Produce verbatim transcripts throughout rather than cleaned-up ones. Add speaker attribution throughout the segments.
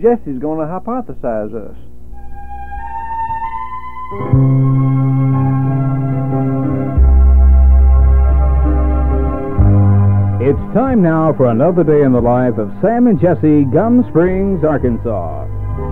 Speaker 1: Jesse's going to hypothesize us.
Speaker 2: It's time now for another day in the life of Sam and Jesse, Gum Springs, Arkansas.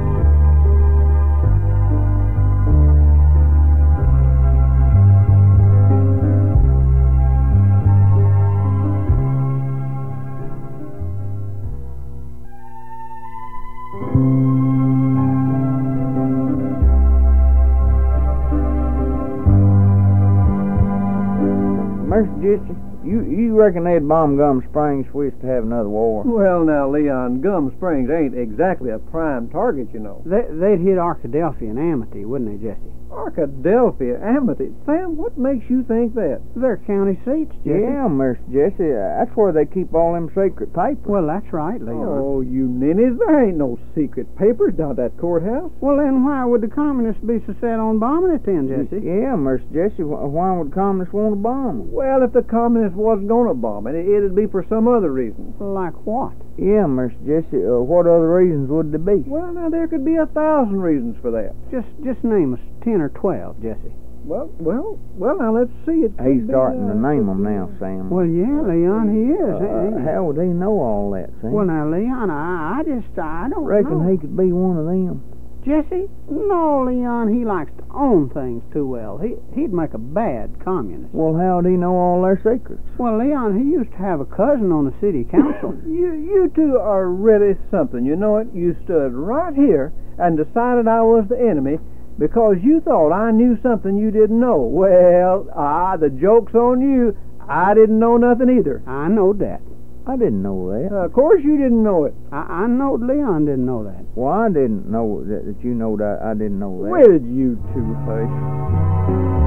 Speaker 3: Mister Jesse, you, you reckon they'd bomb Gum Springs if we was to have another war?
Speaker 1: Well, now, Leon, Gum Springs ain't exactly a prime target, you know.
Speaker 4: They, they'd hit Arkadelphia and Amity, wouldn't they, Jesse?
Speaker 1: Arkadelphia, Amity. Sam, what makes you think that?
Speaker 4: They're county seats, Jesse.
Speaker 3: Yeah, Mister Jesse, uh, that's where they keep all them secret papers.
Speaker 4: Well, that's right, Leon.
Speaker 1: Oh, you ninnies, there ain't no secret papers down at that courthouse.
Speaker 4: Well, then why would the communists be so set on bombing it then, Jesse?
Speaker 3: Yeah, Mister Jesse, wh- why would communists want to bomb them?
Speaker 1: Well, if the communists wasn't going to bomb it, it'd be for some other reason.
Speaker 4: Like what?
Speaker 3: Yeah, Mister Jesse, uh, what other reasons would there be?
Speaker 1: Well, now, there could be a thousand reasons for that.
Speaker 4: Just just name us ten or twelve, Jesse.
Speaker 1: Well, well, well, now, let's see. It
Speaker 3: He's
Speaker 1: could be,
Speaker 3: starting
Speaker 1: uh,
Speaker 3: to name them now, Sam.
Speaker 4: Well, yeah, Leon, he is.
Speaker 3: Uh,
Speaker 4: ain't he?
Speaker 3: how would he know all that, Sam?
Speaker 4: Well, now, Leon, I, I just, I don't
Speaker 3: reckon
Speaker 4: know.
Speaker 3: he could be one of them.
Speaker 4: Jesse? No, Leon, he likes to own things too well. He, he'd make a bad communist.
Speaker 3: Well, how'd he know all their secrets?
Speaker 4: Well, Leon, he used to have a cousin on the city council.
Speaker 1: You, you two are really something. You know it? You stood right here and decided I was the enemy because you thought I knew something you didn't know. Well, ah, the joke's on you. I didn't know nothing either.
Speaker 4: I know that.
Speaker 3: I didn't know that.
Speaker 1: Uh, of course you didn't know it.
Speaker 4: I, I knowed Leon didn't know that.
Speaker 3: Well, I didn't know that, that you know that I didn't know that.
Speaker 1: Where did you two hush?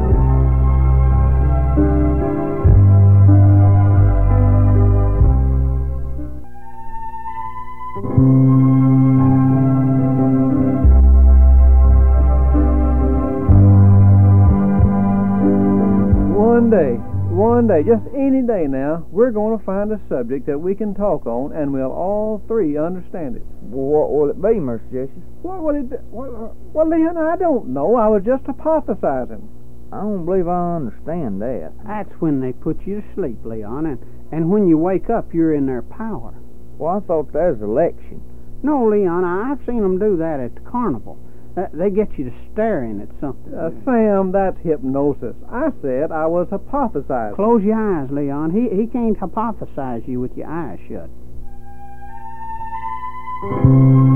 Speaker 1: One day, one day, just any day now, we're going to find a subject that we can talk on, and we'll all three understand it.
Speaker 3: Well, what will it be, Mister Jesse?
Speaker 1: What will it be? Well, well, Leon, I don't know. I was just hypothesizing.
Speaker 3: I don't believe I understand that.
Speaker 4: That's when they put you to sleep, Leon, and, and when you wake up, you're in their power.
Speaker 3: Well, I thought that was election.
Speaker 4: No, Leon, I've seen them do that at the carnival. Uh, they get you to staring at something.
Speaker 1: Uh, Sam, that's hypnosis. I said I was hypothesizing.
Speaker 4: Close your eyes, Leon. He, he can't hypothesize you with your eyes shut.